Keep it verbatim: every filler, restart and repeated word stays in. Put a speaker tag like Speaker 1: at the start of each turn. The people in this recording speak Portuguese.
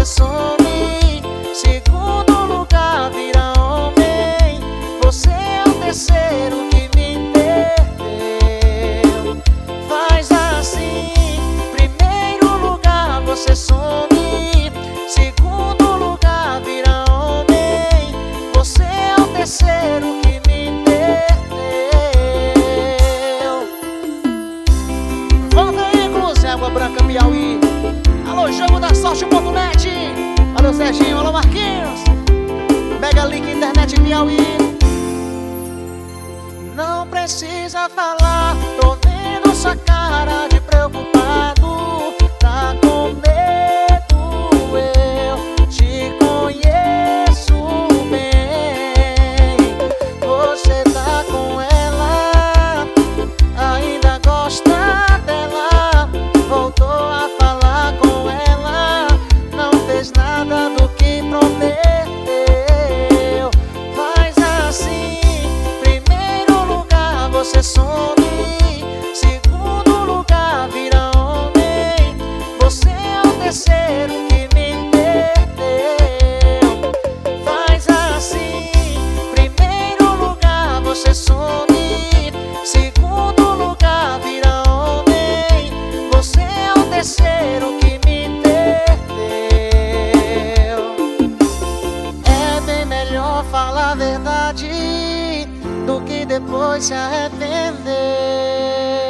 Speaker 1: some. Segundo lugar, vira homem. Você é o terceiro que me perdeu. Faz assim. Primeiro lugar, você some. Segundo lugar, vira homem. Você é o terceiro que me perdeu. Volta aí, Cruz, Água Branca, Piauí. Alô, jogo da sorte ponto net. Alô, Serginho, alô, Marquinhos. Mega Link Internet Piauí. Não precisa falar, tô vendo sua cara de preocupado. Tá com medo, eu te conheço bem. Você tá com ela, ainda gosta dela. Voltou a falar com ela, não fez nada do que prometeu. Faz assim. Primeiro lugar, você some. Segundo lugar, vira homem. Você é o terceiro que me perdeu. Faz assim. Primeiro lugar, você some. Segundo lugar, vira homem. Você é o terceiro que me perdeu. É bem melhor falar a verdade do que depois se arrepender.